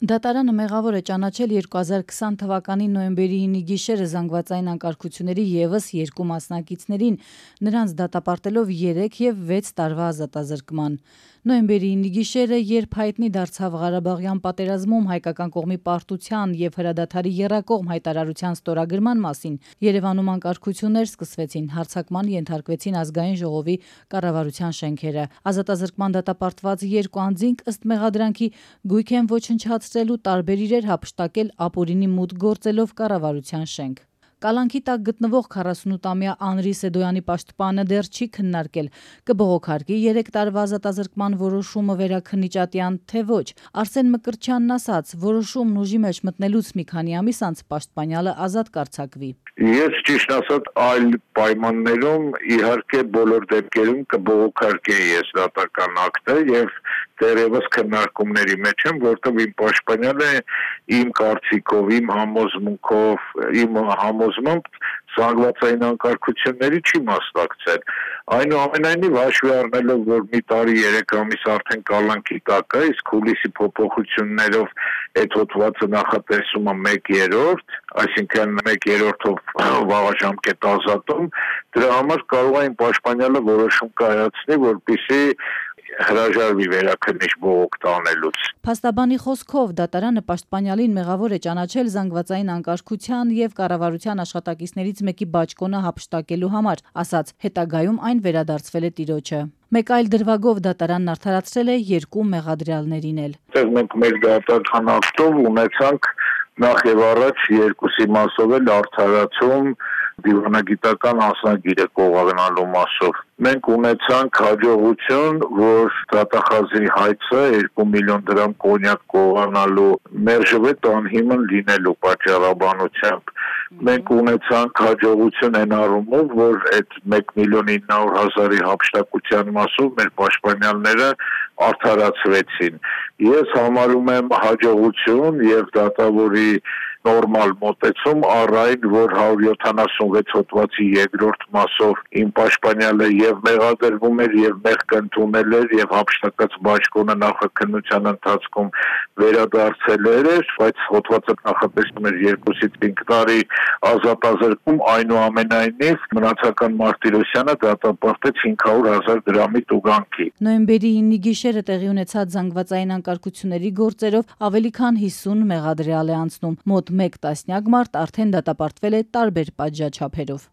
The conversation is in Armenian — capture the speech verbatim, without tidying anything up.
Դատարանը մեղավոր է ճանաչել երկու հազար քսան թվականի նոյեմբերի ինի գիշերը զանգվածային անկարգությունների ևս երկու մասնակիցներին, նրանց դատապարտելով երեք և վեց տարվա ազատազրկման։ Նոյեմբերի ինի գիշերը, երբ հայտնի դարձավ Ղարաբաղյան պատերազմում հայկական կողմի պարտության և հրադադարի եռակողմ հայտարարության ստորագրման մասին, Երևանում անկարգություններ սկսվեցին, հարձակման ենթարկվեցին Ազգային ժողովի կառավարության շենքերը։ Ազատազրկման դատապարտված երկու անձինք, ըստ մեղադրանքի, գույք են ոչնչացրել ու տարբեր իրեր հափշտակել ապօրինի մուտք գործելով կառավարության շենք։ Կալանքի տակ գտնվող քառասունութամյա Անրի Սեդոյանի պաշտպանը դեռ չի քննարկել կբողոքարկի երեք տարվա ազատազրկման որոշումը վերաքննիչատյան, թե ոչ։ Արսեն Մկրտչյանն ասաց, որոշումն ուժի մեջ մտնելուց մի քանի ամիս անց պաշտպանյալը ազատ կարձակվի։ Ես ճիշտ ասած այլ պայմաններում իհարկե բոլոր դեպքերում կբողոքարկեի ես դատական ակտը եւ դեռևս քննարկումների մեջ եմ, որտեղ իմ պաշտպանյալը իմ կարծիքով, իմ համոզմունքով, իմ համոզմամբ զանգվածային անկարգությունների չի մասնակցել։ Այնուամենայնիվ հաշվի առնելով, որ մի տարի երեք ամիս արդեն կալանքի տակ է, իսկ հուլիսի փոփոխություններով այդ հոդվածը նախատեսում է մեկ երրորդ, այսինքն մեկ երրորդով վաղաժամկետ ազատում, դրա համար կարող է իմ պաշտպանյալը որոշում կայացնի, որպեսզի հրաժարվի վերաքննիչ բողոք տանելուց։ Փաստաբանի խոսքով դատարանը պաշտպանյալին մեղավոր է ճանաչել զանգվածային անկարգության և կառավարության աշխատակիցներից մեկի բաճկոնը հափշտակելու համար, ասաց, հետագայում այն վերադարձվել է տիրոջը։ Մեկ այլ դրվագով դատարանն արդարացրել է երկու մեղադրյալներին էլ։ Այստեղ մենք մեր դատական ակտով ունեցանք նախ եւ առաջ երկուսի մասով էլ արդարացում դիվանագիտական անձնագիրը կողանալու մասով։ Մենք ունեցանք հաջողություն, որ դատախազի հայցը երկու միլիոն դրամ կոնյակ կողանալու մերժվեց անհիմն լինելու պատճառաբանությամբ։ Մենք ունեցանք հաջողություն այն առումով, որ այդ մեկ միլիոն ինը հարյուր հազարի հափշտակության մասով մեր պաշտպանյալները արդարացվեցին։ Ես համարում եմ հաջողություն եւ դատավորի նորմալ մոտեցում առ այն, որ հարյուր յոթանասունվեց հոդվածի երկրորդ մասով իմ պաշտպանյալը եւ մեղադրվում էր եւ մեղք ընդունել էր եւ հափշտակած բաճկոնը նախաքննության ընթացքում վերադարձել էր, բայց հոդվածը նախատեսում էր երկուսից պինկ տարի ազատազրկում, այնուամենայնիվ մնացական Մարտիրոսյանը դատապարտեց հինգ հարյուր հազար դրամի տուգանքի։ Նոյեմբերի ինի գիշերը տեղի ունեցած զանգվածային անկարգությունների գործերով ավելի քան հիսուն մեղադրյալ է անցնում, մոտ մեկ տասնյակ մարդ արդեն դատապարտվել է տարբեր պատժաչափերով։